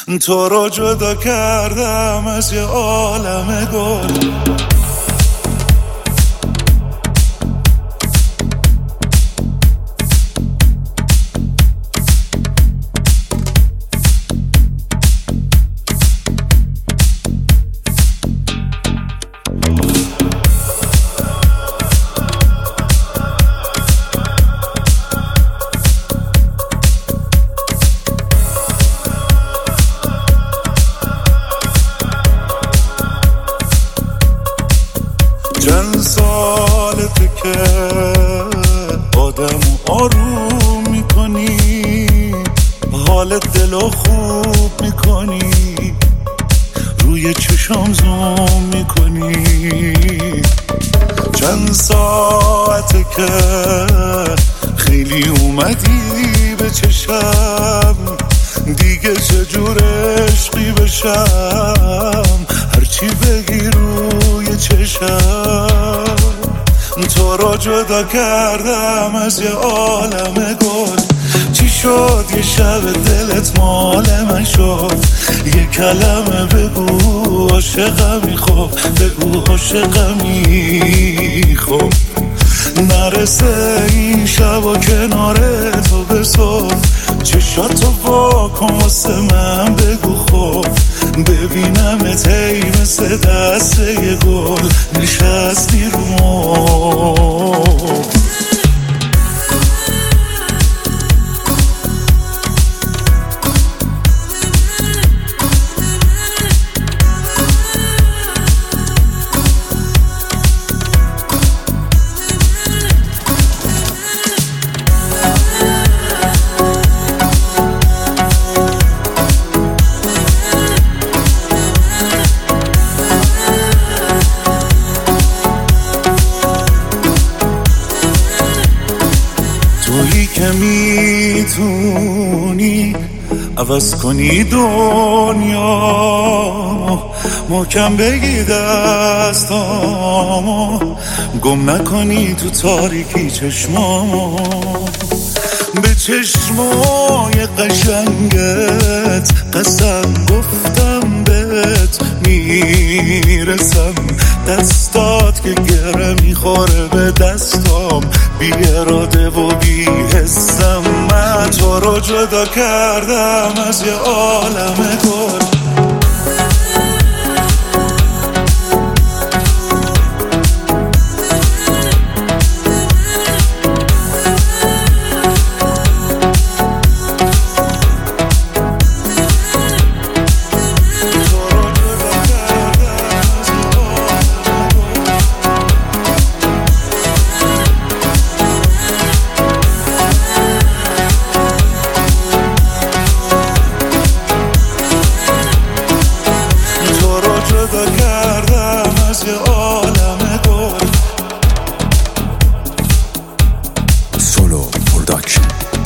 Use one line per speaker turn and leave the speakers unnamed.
تو رو جدا کردم از یه عالم گل. چند سالته که آدم آروم میکنی، حال دلو خوب میکنی، روی چشام زوم میکنی. چند ساعته که خیلی اومدی به چشم، دیگه چجور عشقی بشم، هرچی بگی روی چشم. تو رو جدا کردم از یه عالم گل. چی شد یه شب دلت مال من شد؟ یه کلمه بگو عاشقمی، خب بگو عاشقمی، خب نرسه این شب و کنار تو بسو، چشاتو واکن واسه من بگو، خب ببینمت ای مثل دست یه گل نشستی رو مبل. تویی که میتونی عوض کنی دنیا، محکم بگی دستامو، گم نکنی تو تاریکی چشمامو. به چشمای قشنگت قسم گفتم بهت میرسم، دستات که گره میخوره به دستام، بی اراده و بی حسم. من تو رو جدا کردم از یه عالم گل. جدا کردم از یه عالم گل.
سولو پروداکشن.